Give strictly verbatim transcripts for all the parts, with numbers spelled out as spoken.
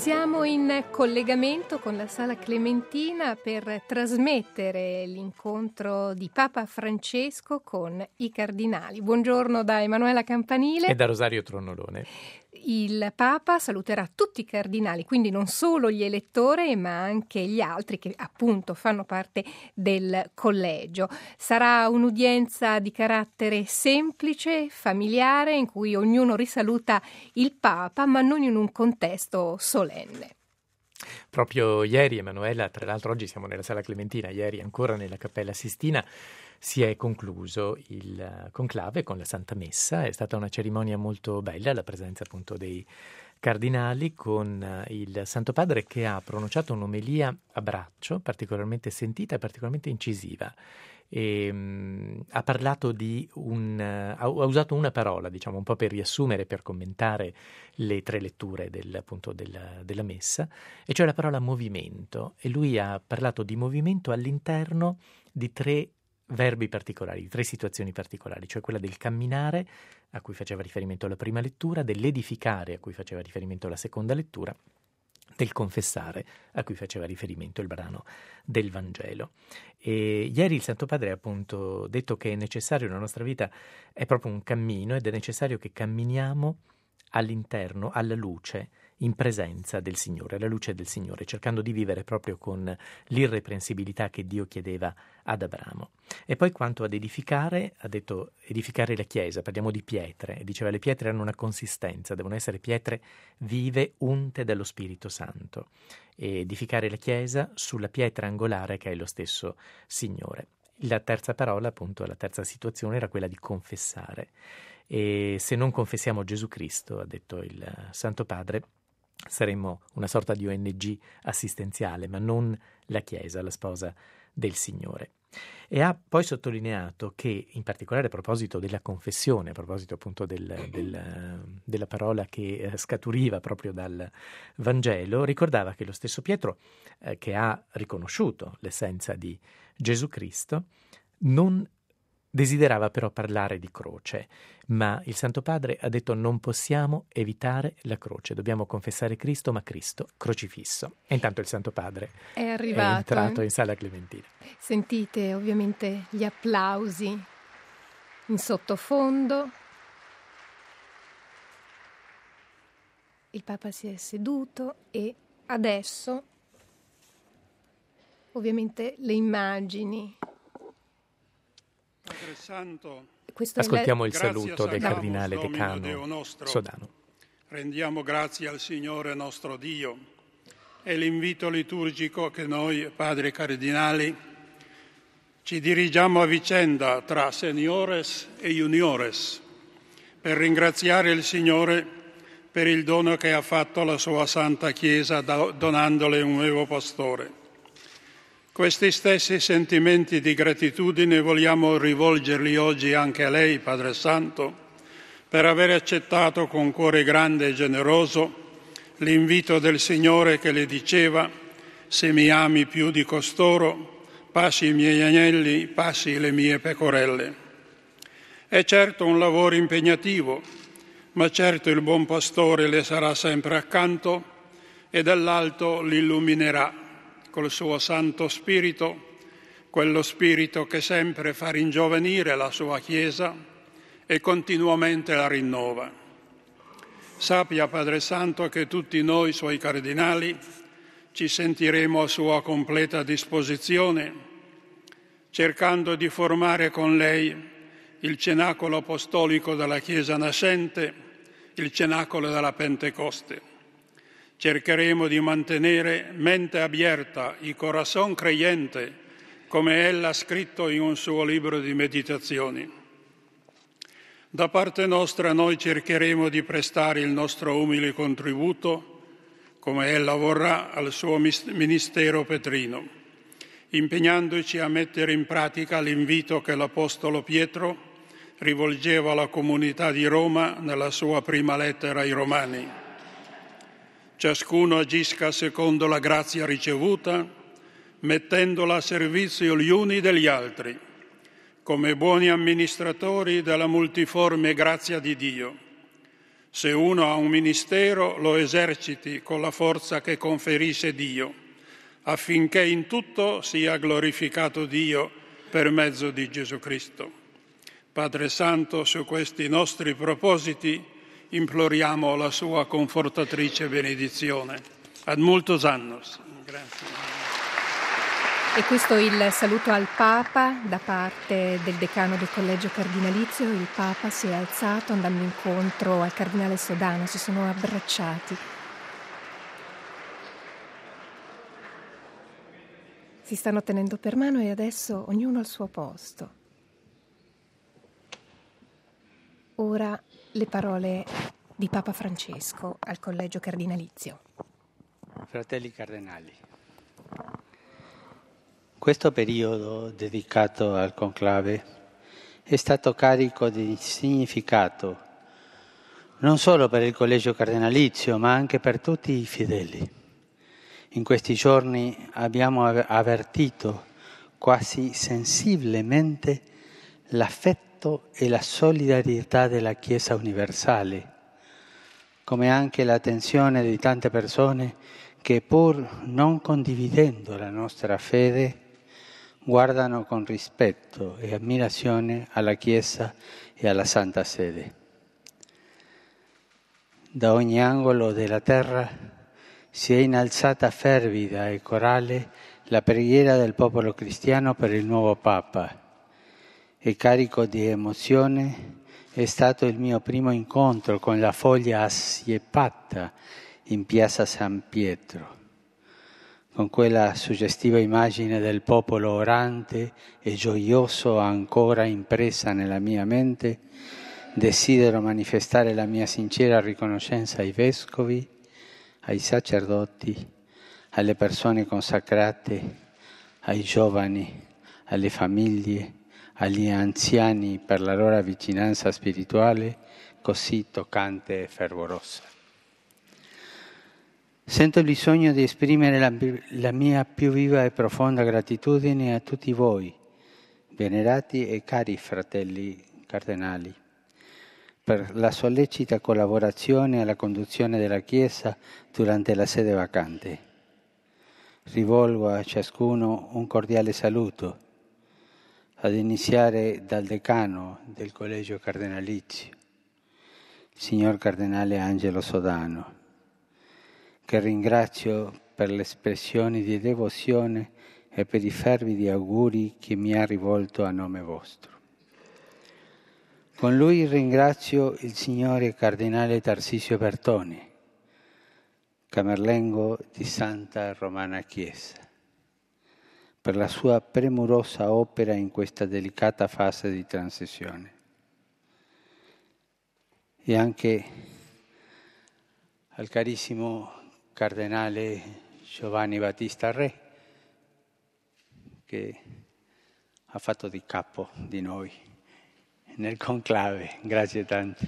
Siamo in collegamento con la Sala Clementina per trasmettere l'incontro di Papa Francesco con i cardinali. Buongiorno da Emanuela Campanile e da Rosario Tronnolone. Il Papa saluterà tutti i cardinali, quindi non solo gli elettori ma anche gli altri che appunto fanno parte del collegio. Sarà un'udienza di carattere semplice, familiare, in cui ognuno risaluta il Papa, ma non in un contesto solenne. Proprio ieri, Emanuela, tra l'altro oggi siamo nella Sala Clementina, ieri ancora nella Cappella Sistina, si è concluso il conclave con la Santa Messa. È stata una cerimonia molto bella, la presenza appunto dei cardinali, con il Santo Padre che ha pronunciato un'omelia a braccio particolarmente sentita e particolarmente incisiva. E, um, ha parlato di un uh, ha usato una parola, diciamo, un po' per riassumere, per commentare le tre letture del, appunto della, della messa, e cioè la parola movimento. E lui ha parlato di movimento all'interno di tre verbi particolari, di tre situazioni particolari, cioè quella del camminare, a cui faceva riferimento alla prima lettura, dell'edificare, a cui faceva riferimento alla seconda lettura, del confessare, a cui faceva riferimento il brano del Vangelo. E ieri il Santo Padre ha appunto detto che è necessario, la nostra vita è proprio un cammino ed è necessario che camminiamo all'interno, alla luce, in presenza del Signore, alla luce del Signore, cercando di vivere proprio con l'irreprensibilità che Dio chiedeva ad Abramo. E poi quanto ad edificare, ha detto edificare la Chiesa, parliamo di pietre, e diceva le pietre hanno una consistenza, devono essere pietre vive, unte dallo Spirito Santo, e edificare la Chiesa sulla pietra angolare che è lo stesso Signore. La terza parola, appunto, la terza situazione era quella di confessare. E se non confessiamo Gesù Cristo, ha detto il Santo Padre, saremmo una sorta di O N G assistenziale, ma non la Chiesa, la sposa del Signore. E ha poi sottolineato che, in particolare a proposito della confessione, a proposito appunto del, del, della parola che scaturiva proprio dal Vangelo, ricordava che lo stesso Pietro, eh, che ha riconosciuto l'essenza di Gesù Cristo, non desiderava però parlare di croce, ma il Santo Padre ha detto non possiamo evitare la croce, dobbiamo confessare Cristo, ma Cristo crocifisso. E intanto il Santo Padre è arrivato, è entrato eh? in Sala Clementina. Sentite ovviamente gli applausi in sottofondo. Il Papa si è seduto e adesso ovviamente le immagini. Padre Santo, ascoltiamo la... il saluto del cardinale decano Sodano. Rendiamo grazie al Signore nostro Dio e l'invito liturgico che noi, padri cardinali, ci dirigiamo a vicenda tra seniores e juniores per ringraziare il Signore per il dono che ha fatto alla sua Santa Chiesa donandole un nuovo pastore. Questi stessi sentimenti di gratitudine vogliamo rivolgerli oggi anche a lei, Padre Santo, per aver accettato con cuore grande e generoso l'invito del Signore che le diceva: se mi ami più di costoro, passi i miei agnelli, passi le mie pecorelle. È certo un lavoro impegnativo, ma certo il buon pastore le sarà sempre accanto e dall'alto l'illuminerà col suo Santo Spirito, quello Spirito che sempre fa ringiovanire la sua Chiesa e continuamente la rinnova. Sappia, Padre Santo, che tutti noi, suoi cardinali, ci sentiremo a sua completa disposizione, cercando di formare con lei il cenacolo apostolico della Chiesa nascente, il cenacolo della Pentecoste. Cercheremo di mantenere mente aperta y corazón creyente, come ella ha scritto in un suo libro di meditazioni. Da parte nostra noi cercheremo di prestare il nostro umile contributo, come ella vorrà, al suo ministero petrino, impegnandoci a mettere in pratica l'invito che l'Apostolo Pietro rivolgeva alla comunità di Roma nella sua prima lettera ai Romani. Ciascuno agisca secondo la grazia ricevuta, mettendola a servizio gli uni degli altri, come buoni amministratori della multiforme grazia di Dio, Se uno ha un ministero, lo eserciti con la forza che conferisce Dio, affinché in tutto sia glorificato Dio per mezzo di Gesù Cristo. Padre Santo, su questi nostri propositi imploriamo la sua confortatrice benedizione. Ad multos annos. Grazie. E questo è il saluto al Papa da parte del decano del Collegio Cardinalizio. Il Papa si è alzato andando incontro al Cardinale Sodano, si sono abbracciati. Si stanno tenendo per mano e adesso ognuno al suo posto. Ora le parole di Papa Francesco al Collegio Cardinalizio. Fratelli Cardinali, questo periodo dedicato al conclave è stato carico di significato non solo per il Collegio Cardinalizio, ma anche per tutti i fedeli. In questi giorni abbiamo avvertito quasi sensibilmente l'affetto e la solidarietà della Chiesa universale, come anche l'attenzione di tante persone che, pur non condividendo la nostra fede, guardano con rispetto e ammirazione alla Chiesa e alla Santa Sede. Da ogni angolo della terra si è innalzata fervida e corale la preghiera del popolo cristiano per il nuovo Papa e carico di emozione è stato il mio primo incontro con la foglia assiepata in piazza San Pietro, con quella suggestiva immagine del popolo orante e gioioso ancora impressa nella mia mente. Desidero manifestare la mia sincera riconoscenza ai vescovi, ai sacerdoti, alle persone consacrate, ai giovani, alle famiglie, agli anziani per la loro vicinanza spirituale così toccante e fervorosa. Sento il bisogno di esprimere la, la mia più viva e profonda gratitudine a tutti voi, venerati e cari fratelli cardinali, per la sollecita collaborazione alla conduzione della Chiesa durante la sede vacante. Rivolgo a ciascuno un cordiale saluto, ad iniziare dal decano del Collegio Cardinalizio, il signor Cardinale Angelo Sodano, che ringrazio per le espressioni di devozione e per i fervidi auguri che mi ha rivolto a nome vostro. Con lui ringrazio il signore Cardinale Tarsisio Bertone, camerlengo di Santa Romana Chiesa, per la sua premurosa opera in questa delicata fase di transizione. E anche al carissimo Cardinale Giovanni Battista Re, che ha fatto di capo di noi nel conclave. Grazie tante.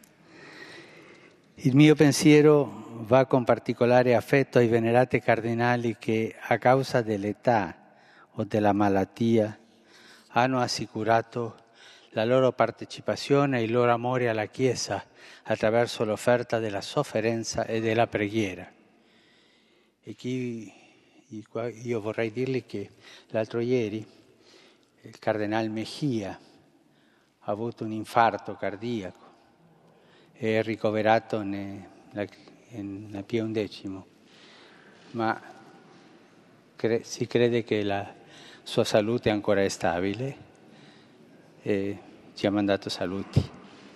Il mio pensiero va con particolare affetto ai venerati cardinali che, a causa dell'età o della malattia, hanno assicurato la loro partecipazione e il loro amore alla Chiesa attraverso l'offerta della sofferenza e della preghiera. E chi, io vorrei dirgli che l'altro ieri il Cardinale Mejia ha avuto un infarto cardiaco e è ricoverato nella, nella Pio undicesimo, ma cre, si crede che la sua salute ancora è stabile e ci ha mandato saluti.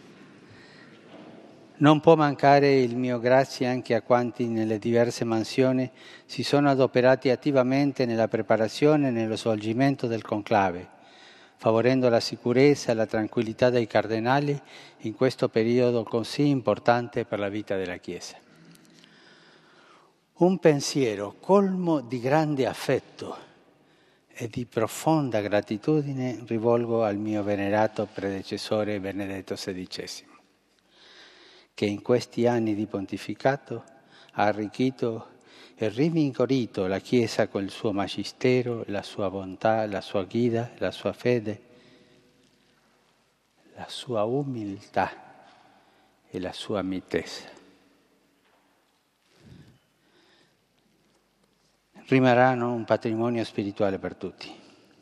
Non può mancare il mio grazie anche a quanti nelle diverse mansioni si sono adoperati attivamente nella preparazione e nello svolgimento del conclave, favorendo la sicurezza e la tranquillità dei cardinali in questo periodo così importante per la vita della Chiesa. Un pensiero colmo di grande affetto e di profonda gratitudine rivolgo al mio venerato predecessore Benedetto sedicesimo, che in questi anni di pontificato ha arricchito e rinvigorito la Chiesa con il suo magistero, la sua bontà, la sua guida, la sua fede, la sua umiltà e la sua mitezza. Rimarranno un patrimonio spirituale per tutti.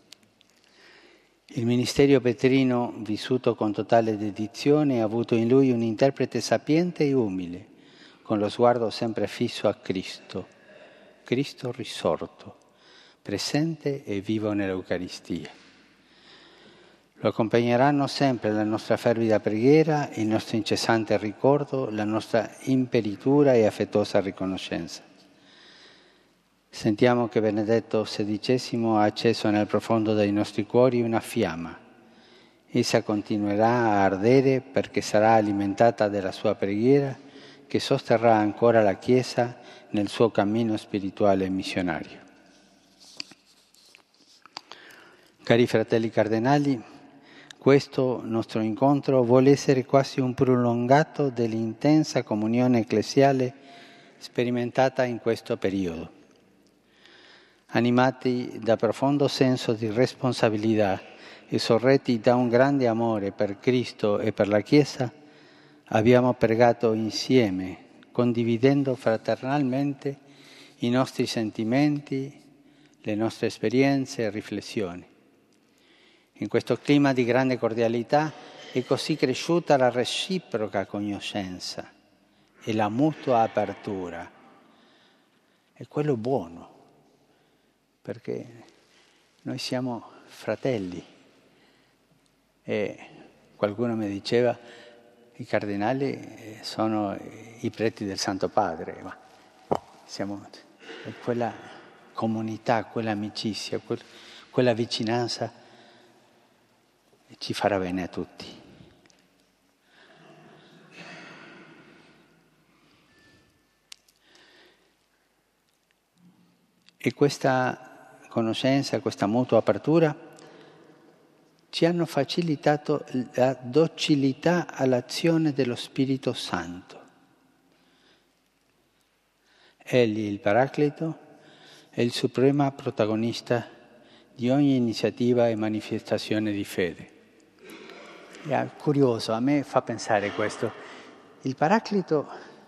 Il ministero petrino, vissuto con totale dedizione, ha avuto in lui un interprete sapiente e umile, con lo sguardo sempre fisso a Cristo, Cristo risorto, presente e vivo nell'Eucaristia. Lo accompagneranno sempre la nostra fervida preghiera, il nostro incessante ricordo, la nostra imperitura e affettuosa riconoscenza. Sentiamo che Benedetto sedicesimo ha acceso nel profondo dei nostri cuori una fiamma. Essa continuerà a ardere perché sarà alimentata dalla sua preghiera che sosterrà ancora la Chiesa nel suo cammino spirituale e missionario. Cari fratelli cardinali, questo nostro incontro vuole essere quasi un prolungato dell'intensa comunione ecclesiale sperimentata in questo periodo. Animati da profondo senso di responsabilità e sorretti da un grande amore per Cristo e per la Chiesa, abbiamo pregato insieme, condividendo fraternalmente i nostri sentimenti, le nostre esperienze e riflessioni. In questo clima di grande cordialità è così cresciuta la reciproca conoscenza e la mutua apertura. È quello buono, perché noi siamo fratelli. E qualcuno mi diceva, i cardinali sono i preti del Santo Padre, ma siamo quella comunità, quella amicizia, quella vicinanza ci farà bene a tutti. E questa conoscenza, questa mutua apertura ci hanno facilitato la docilità all'azione dello Spirito Santo. Egli, il Paraclito, è il supremo protagonista di ogni iniziativa e manifestazione di fede. È curioso, a me fa pensare questo. Il Paraclito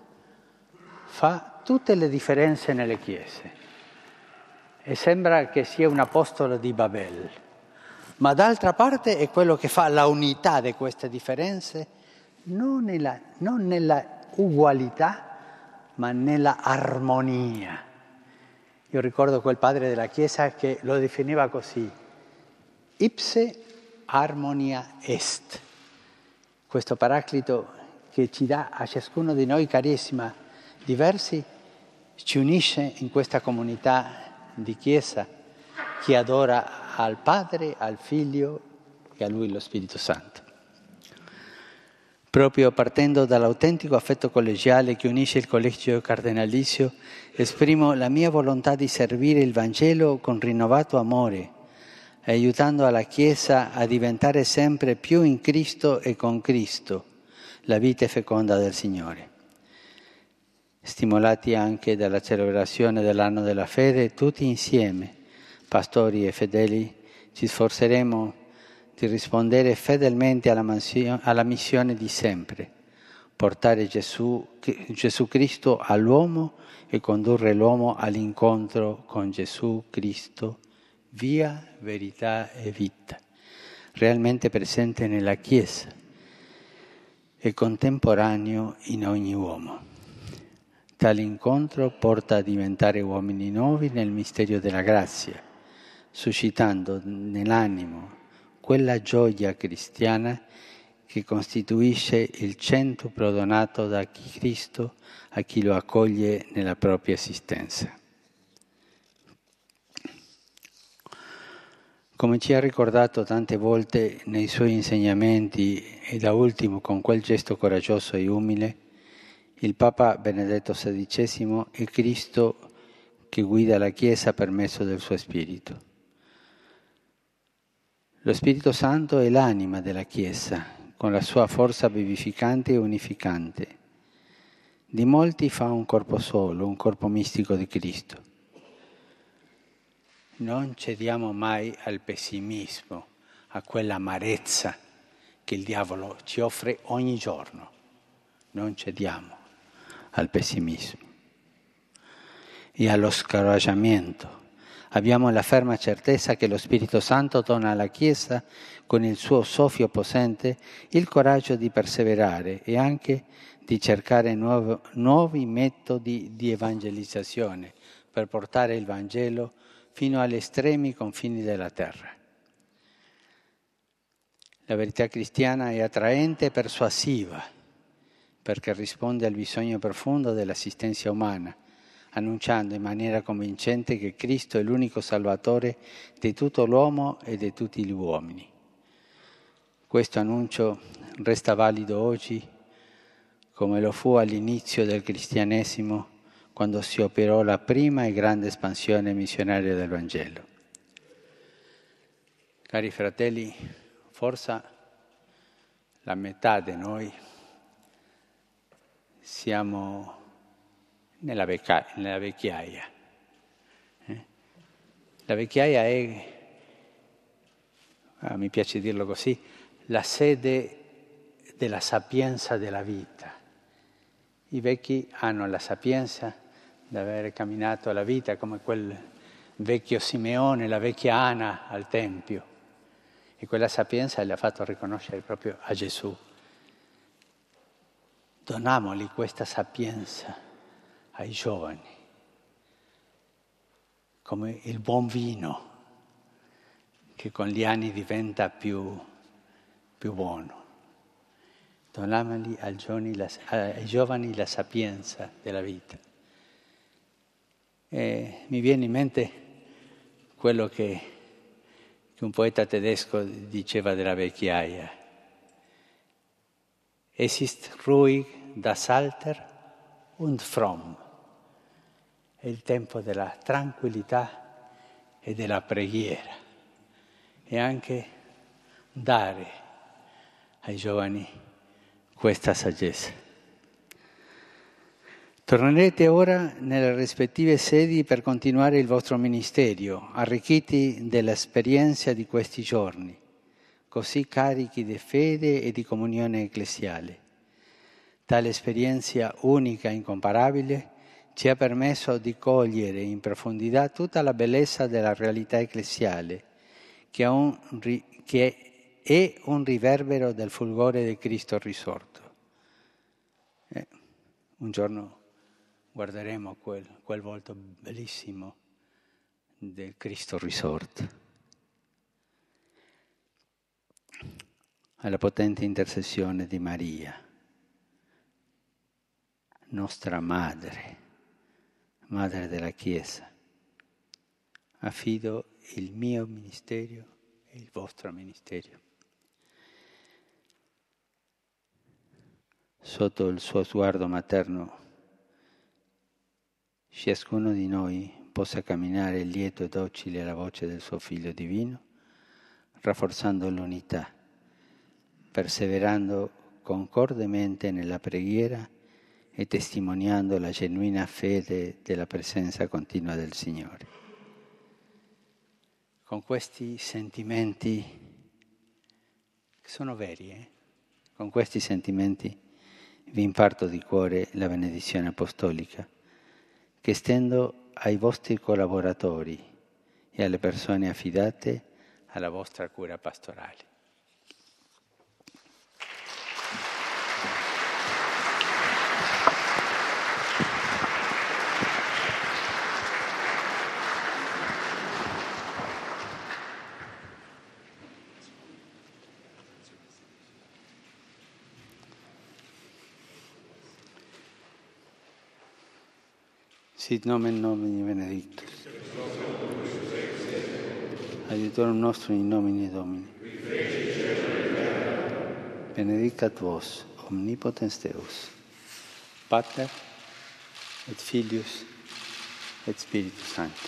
fa tutte le differenze nelle chiese e sembra che sia un apostolo di Babel. Ma d'altra parte è quello che fa la unità di queste differenze, non nella, non nella ugualità, ma nella armonia. Io ricordo quel padre della Chiesa che lo definiva così: ipse harmonia est. Questo Paraclito che ci dà a ciascuno di noi carisma diversi, ci unisce in questa comunità di Chiesa che adora al Padre, al Figlio e a Lui lo Spirito Santo. Proprio partendo dall'autentico affetto collegiale che unisce il collegio cardinalizio, esprimo la mia volontà di servire il Vangelo con rinnovato amore, aiutando la Chiesa a diventare sempre più in Cristo e con Cristo, la vita feconda del Signore. Stimolati anche dalla celebrazione dell'anno della fede, tutti insieme, pastori e fedeli, ci sforzeremo di rispondere fedelmente alla, mansio, alla missione di sempre, portare Gesù, Gesù Cristo all'uomo e condurre l'uomo all'incontro con Gesù Cristo, via, verità e vita, realmente presente nella Chiesa e contemporaneo in ogni uomo. Tale incontro porta a diventare uomini nuovi nel mistero della grazia, suscitando nell'animo quella gioia cristiana che costituisce il centuplo donato da Cristo a chi lo accoglie nella propria esistenza. Come ci ha ricordato tante volte nei suoi insegnamenti e da ultimo con quel gesto coraggioso e umile, il Papa Benedetto sedicesimo è Cristo che guida la Chiesa per mezzo del suo Spirito. Lo Spirito Santo è l'anima della Chiesa, con la sua forza vivificante e unificante. Di molti fa un corpo solo, un corpo mistico di Cristo. Non cediamo mai al pessimismo, a quell'amarezza che il diavolo ci offre ogni giorno. non cediamo al pessimismo e allo scoraggiamento. Abbiamo la ferma certezza che lo Spirito Santo dona alla Chiesa, con il suo soffio possente, il coraggio di perseverare e anche di cercare nuovo, nuovi metodi di evangelizzazione per portare il Vangelo fino agli estremi confini della terra. La verità cristiana è attraente e persuasiva perché risponde al bisogno profondo dell'assistenza umana, annunciando in maniera convincente che Cristo è l'unico Salvatore di tutto l'uomo e di tutti gli uomini. Questo annuncio resta valido oggi come lo fu all'inizio del cristianesimo, quando si operò la prima e grande espansione missionaria del Vangelo. Cari fratelli, forse la metà di noi siamo nella, vecchia, nella vecchiaia. Eh? La vecchiaia è, ah, mi piace dirlo così, la sede della sapienza della vita. I vecchi hanno la sapienza di aver camminato la vita come quel vecchio Simeone, la vecchia Anna al Tempio. E quella sapienza le ha fatto riconoscere proprio a Gesù. Donamoli questa sapienza ai giovani, come il buon vino che con gli anni diventa più, più buono. Donamoli ai giovani, la, ai giovani la sapienza della vita. E mi viene in mente quello che, che un poeta tedesco diceva della vecchiaia. Es ist ruhig das Alter und fromm. È il tempo della tranquillità e della preghiera e anche dare ai giovani questa saggezza. Tornerete ora nelle rispettive sedi per continuare il vostro ministero, arricchiti dell'esperienza di questi giorni, così carichi di fede e di comunione ecclesiale. Tale esperienza unica e incomparabile ci ha permesso di cogliere in profondità tutta la bellezza della realtà ecclesiale, che è un, che è un riverbero del fulgore di Cristo risorto. Eh, un giorno guarderemo quel, quel volto bellissimo del Cristo risorto. Alla potente intercessione di Maria, nostra madre, madre della Chiesa, affido il mio ministero e il vostro ministero. Sotto il suo sguardo materno, ciascuno di noi possa camminare lieto e docile alla voce del suo Figlio divino, rafforzando l'unità, perseverando concordemente nella preghiera e testimoniando la genuina fede della presenza continua del Signore. Con questi sentimenti, che sono veri, eh? Con questi sentimenti vi imparto di cuore la benedizione apostolica, che estendo ai vostri collaboratori e alle persone affidate alla vostra cura pastorale. Sit nomen Domini benedictus. Aiutorium nostrum in nomine Domini. Benedicat vos, omnipotens Deus, Pater et Filius et Spiritus Sancti.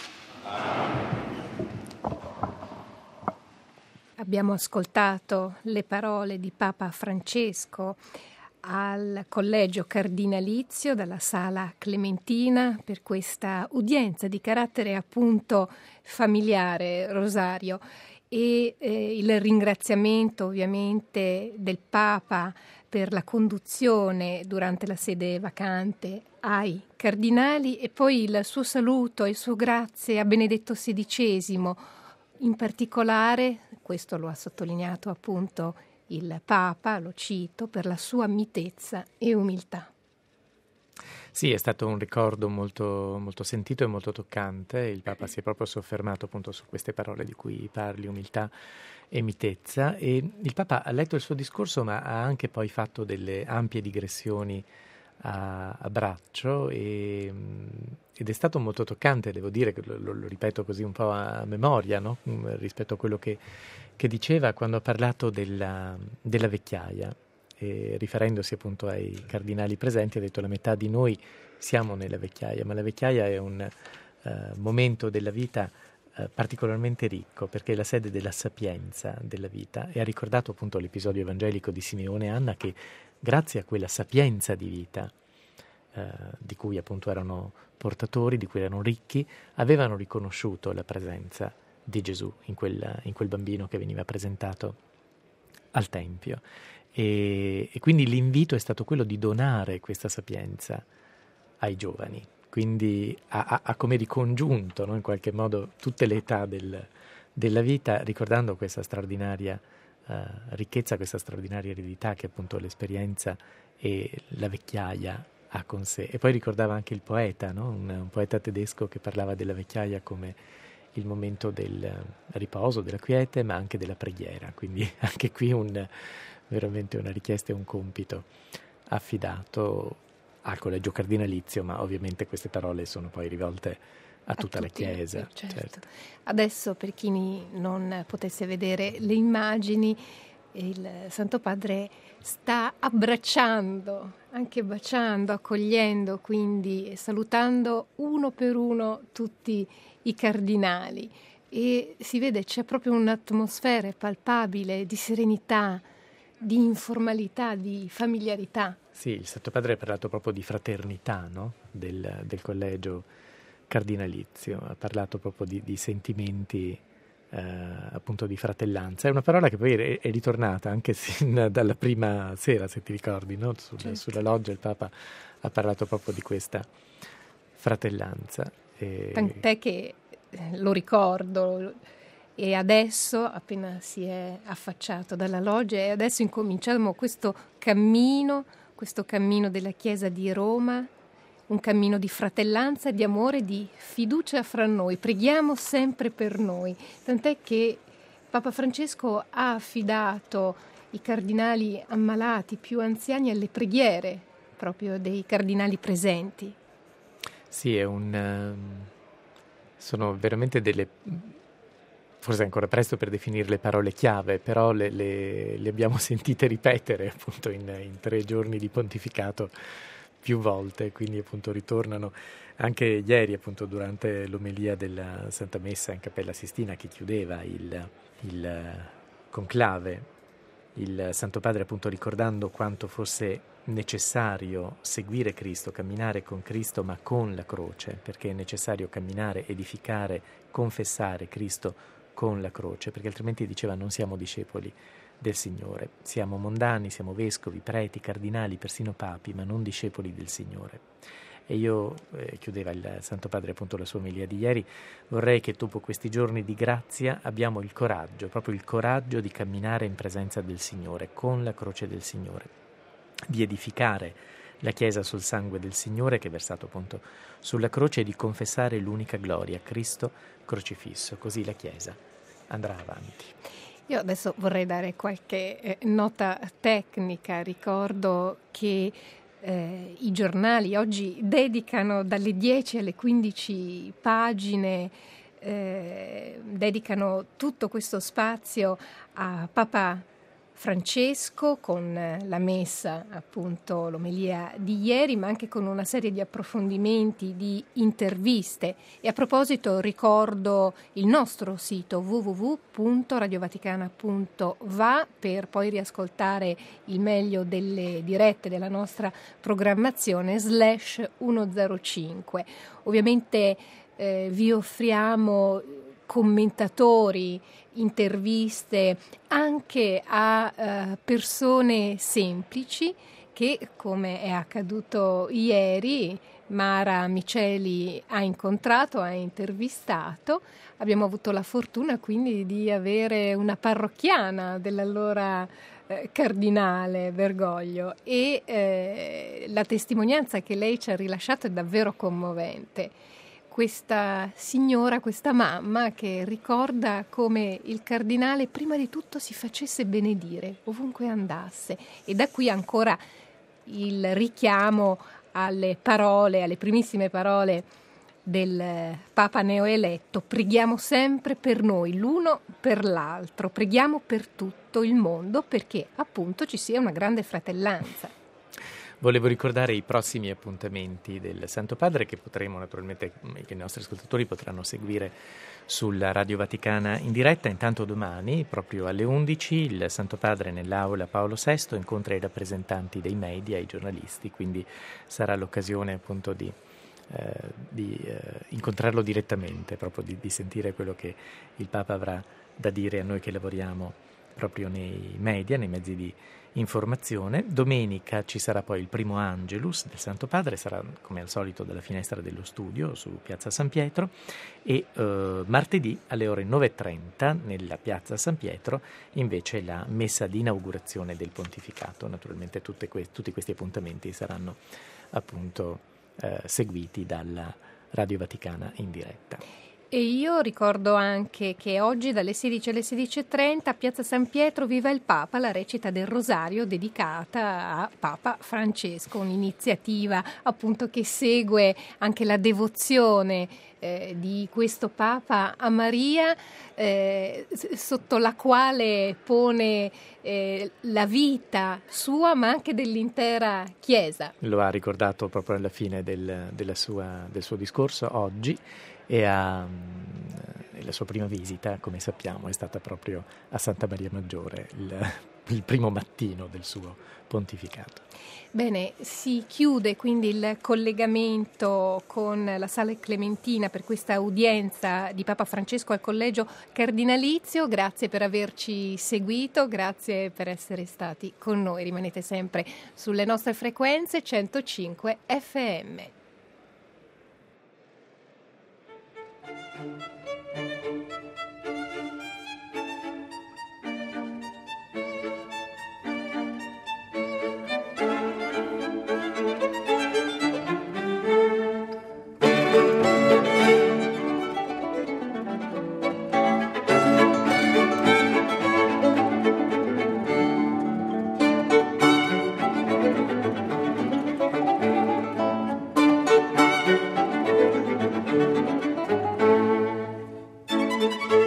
Abbiamo ascoltato le parole di Papa Francesco al Collegio Cardinalizio dalla Sala Clementina per questa udienza di carattere appunto familiare, Rosario, e eh, il ringraziamento ovviamente del Papa per la conduzione durante la sede vacante ai cardinali e poi il suo saluto e il suo grazie a Benedetto sedicesimo, in particolare, questo lo ha sottolineato appunto il Papa, lo cito, per la sua mitezza e umiltà. Sì, è stato un ricordo molto, molto sentito e molto toccante. Il Papa si è proprio soffermato appunto su queste parole di cui parli, umiltà e mitezza, e il Papa ha letto il suo discorso ma ha anche poi fatto delle ampie digressioni a, a braccio e, ed è stato molto toccante, devo dire, lo, lo, lo ripeto così un po' a memoria, no? Rispetto a quello che, che diceva quando ha parlato della, della vecchiaia. E riferendosi appunto ai cardinali presenti ha detto: la metà di noi siamo nella vecchiaia, ma la vecchiaia è un uh, momento della vita uh, particolarmente ricco, perché è la sede della sapienza della vita, e ha ricordato appunto l'episodio evangelico di Simeone e Anna che grazie a quella sapienza di vita uh, di cui appunto erano portatori, di cui erano ricchi, avevano riconosciuto la presenza di Gesù in quel, in quel bambino che veniva presentato al Tempio. E, e quindi l'invito è stato quello di donare questa sapienza ai giovani, quindi a, a, a come ricongiunto, no, in qualche modo tutte le età del, della vita, ricordando questa straordinaria uh, ricchezza, questa straordinaria eredità che appunto l'esperienza e la vecchiaia ha con sé. E poi ricordava anche il poeta, no? un, un poeta tedesco che parlava della vecchiaia come il momento del riposo, della quiete, ma anche della preghiera, quindi anche qui un veramente una richiesta e un compito affidato al collegio cardinalizio, ma ovviamente queste parole sono poi rivolte a tutta a la Chiesa. Certo. Certo. Adesso, per chi non potesse vedere le immagini, il Santo Padre sta abbracciando, anche baciando, accogliendo, quindi salutando uno per uno tutti i cardinali, e si vede c'è proprio un'atmosfera palpabile di serenità, di informalità, di familiarità. Sì, il Santo Padre ha parlato proprio di fraternità, no? del, del collegio cardinalizio, ha parlato proprio di, di sentimenti eh, appunto di fratellanza. È una parola che poi è, è ritornata anche sin dalla prima sera, se ti ricordi, no? Sul, certo. Sulla loggia il Papa ha parlato proprio di questa fratellanza. E... Tant'è che eh, lo ricordo. E adesso, appena si è affacciato dalla loggia, e adesso incominciamo questo cammino, questo cammino della Chiesa di Roma, un cammino di fratellanza, di amore, di fiducia fra noi. Preghiamo sempre per noi. Tant'è che Papa Francesco ha affidato i cardinali ammalati più anziani alle preghiere proprio dei cardinali presenti. Sì, è un... sono veramente delle... Forse è ancora presto per definire le parole chiave, però le, le, le abbiamo sentite ripetere appunto in, in tre giorni di pontificato più volte, quindi appunto ritornano anche ieri appunto durante l'omelia della Santa Messa in Cappella Sistina che chiudeva il, il conclave, il Santo Padre appunto ricordando quanto fosse necessario seguire Cristo, camminare con Cristo ma con la croce, perché è necessario camminare, edificare, confessare Cristo con la croce, perché altrimenti diceva non siamo discepoli del Signore, siamo mondani, siamo vescovi, preti, cardinali, persino papi, ma non discepoli del Signore. E io, eh, chiudeva il Santo Padre appunto la sua omelia di ieri, vorrei che dopo questi giorni di grazia abbiamo il coraggio, proprio il coraggio di camminare in presenza del Signore, con la croce del Signore, di edificare la Chiesa sul sangue del Signore che è versato appunto sulla croce e di confessare l'unica gloria, Cristo crocifisso, così la Chiesa andrà avanti. Io adesso vorrei dare qualche eh, nota tecnica. Ricordo che eh, i giornali oggi dedicano dalle dieci alle quindici pagine, eh, dedicano tutto questo spazio a Papa Francesco con la messa, appunto l'omelia di ieri, ma anche con una serie di approfondimenti, di interviste. E a proposito ricordo il nostro sito w w w punto radiovaticana punto v a per poi riascoltare il meglio delle dirette della nostra programmazione slash centocinque. Ovviamente eh, vi offriamo commentatori, interviste anche a eh, persone semplici che, come è accaduto ieri, Mara Miceli ha incontrato, ha intervistato. Abbiamo avuto la fortuna quindi di avere una parrocchiana dell'allora eh, cardinale Bergoglio e eh, la testimonianza che lei ci ha rilasciato è davvero commovente. Questa signora, questa mamma che ricorda come il cardinale prima di tutto si facesse benedire ovunque andasse, e da qui ancora il richiamo alle parole, alle primissime parole del Papa neoeletto: preghiamo sempre per noi, l'uno per l'altro, preghiamo per tutto il mondo perché appunto ci sia una grande fratellanza. Volevo ricordare i prossimi appuntamenti del Santo Padre che potremo naturalmente, che i nostri ascoltatori potranno seguire sulla Radio Vaticana in diretta. Intanto domani, proprio alle undici, il Santo Padre nell'aula Paolo sesto incontra i rappresentanti dei media, i giornalisti, quindi sarà l'occasione appunto di, eh, di eh, incontrarlo direttamente, proprio di, di sentire quello che il Papa avrà da dire a noi che lavoriamo proprio nei media, nei mezzi di informazione. Domenica ci sarà poi il primo Angelus del Santo Padre, sarà come al solito dalla finestra dello studio su Piazza San Pietro, e eh, martedì alle ore nove e trenta nella Piazza San Pietro invece la messa di inaugurazione del pontificato. Naturalmente tutte que- tutti questi appuntamenti saranno appunto eh, seguiti dalla Radio Vaticana in diretta. E io ricordo anche che oggi dalle sedici alle sedici e trenta a Piazza San Pietro Viva il Papa, la recita del Rosario dedicata a Papa Francesco, un'iniziativa appunto che segue anche la devozione eh, di questo Papa a Maria, eh, sotto la quale pone eh, la vita sua ma anche dell'intera Chiesa. Lo ha ricordato proprio alla fine del, della sua, del suo discorso oggi. E, a, e la sua prima visita, come sappiamo, è stata proprio a Santa Maria Maggiore, il, il primo mattino del suo pontificato. Bene, si chiude quindi il collegamento con la Sala Clementina per questa udienza di Papa Francesco al Collegio Cardinalizio. Grazie per averci seguito, grazie per essere stati con noi. Rimanete sempre sulle nostre frequenze centocinque effe emme. Thank you.